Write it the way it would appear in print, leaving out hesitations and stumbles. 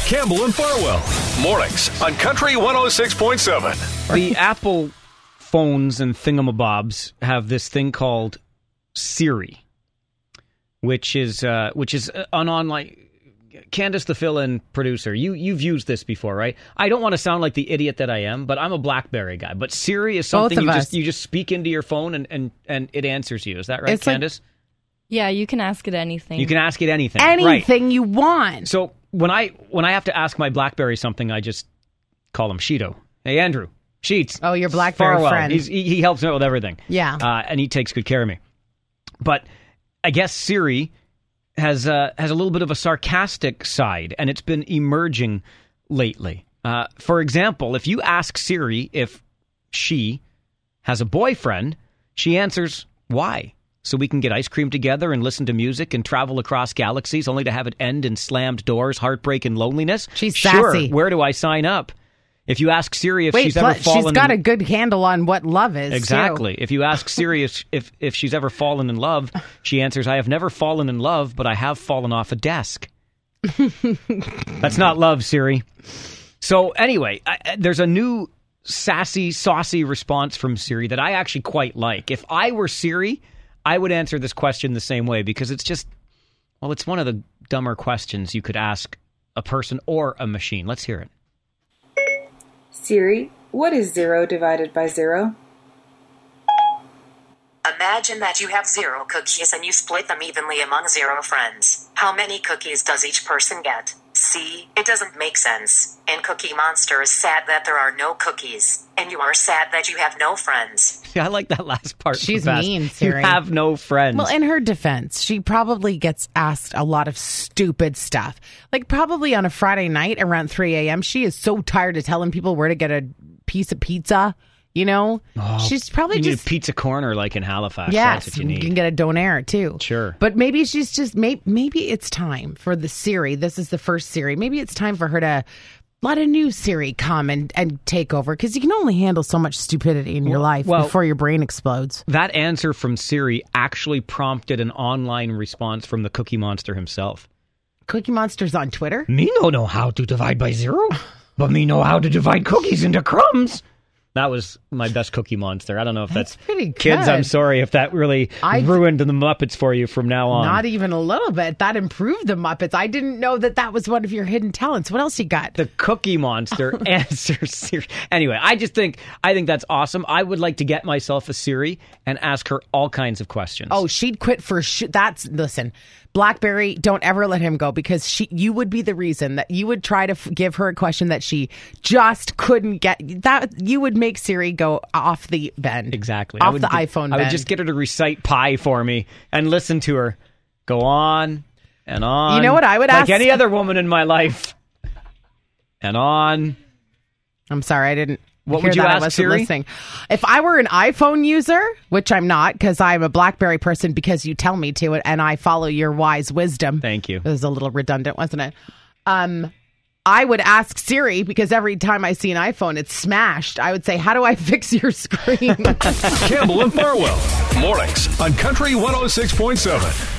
Campbell and Farwell. Mornings on Country 106.7. The Apple phones and thingamabobs have this thing called Siri, which is an online... Candace, the fill-in producer, you've used this before, right? I don't want to sound like the idiot that I am, but I'm a BlackBerry guy. But Siri is something you just speak into your phone and it answers you. Is that right, Candace? Yeah, you can ask it anything. You can ask it anything. Anything you want. So when I have to ask my BlackBerry something, I just call him Sheeto. Hey, Andrew, Sheets. Oh, your BlackBerry Farwell. friend. He helps me out with everything. Yeah. And he takes good care of me. But I guess Siri has a little bit of a sarcastic side, and it's been emerging lately. For example, if you ask Siri if she has a boyfriend, she answers, why? So we can get ice cream together and listen to music and travel across galaxies only to have it end in slammed doors, heartbreak, and loneliness? She's sure. sassy. Where do I sign up? If you ask Siri if she's ever fallen... she's got a good handle on what love is, Exactly. too. If you ask Siri if she's ever fallen in love, she answers, I have never fallen in love, but I have fallen off a desk. That's not love, Siri. So anyway, there's a new sassy, saucy response from Siri that I actually quite like. If I were Siri, I would answer this question the same way because it's just, well, it's one of the dumber questions you could ask a person or a machine. Let's hear it. Siri, what is 0 divided by 0? Imagine that you have 0 cookies and you split them evenly among 0 friends. How many cookies does each person get? See, it doesn't make sense. And Cookie Monster is sad that there are no cookies. And you are sad that you have no friends. Yeah, I like that last part. She's mean, Siri. You have no friends. Well, in her defense, she probably gets asked a lot of stupid stuff. Like probably on a Friday night around 3 a.m., she is so tired of telling people where to get a piece of pizza. You know, she's probably you just need a pizza corner like in Halifax. Yes, that's what you need. You can get a donair too. Sure, but maybe she's just maybe it's time for the Siri. This is the first Siri. Maybe it's time for her to let a new Siri come and take over because you can only handle so much stupidity in your life before your brain explodes. That answer from Siri actually prompted an online response from the Cookie Monster himself. Cookie Monster's on Twitter. Me no know how to divide by 0, but me know how to divide cookies into crumbs. That was my best Cookie Monster. I don't know if that's pretty good. Kids, I'm sorry if that really ruined the Muppets for you from now on. Not even a little bit. That improved the Muppets. I didn't know that was one of your hidden talents. What else you got? The Cookie Monster answers Siri. Anyway, I think that's awesome. I would like to get myself a Siri and ask her all kinds of questions. Oh, she'd quit for listen. BlackBerry, don't ever let him go because you would be the reason that you would try to give her a question that she just couldn't get. That you would make Siri go off the bend. Exactly. Off the iPhone bend. I would just get her to recite pi for me and listen to her go on and on. You know what I would ask? Like any other woman in my life. And on. I'm sorry, I didn't. What would you ask Siri? Listening. If I were an iPhone user, which I'm not because I'm a BlackBerry person because you tell me to and I follow your wise wisdom. Thank you. It was a little redundant, wasn't it? I would ask Siri because every time I see an iPhone, it's smashed. I would say, how do I fix your screen? Campbell and Farwell. Mornings on Country 106.7.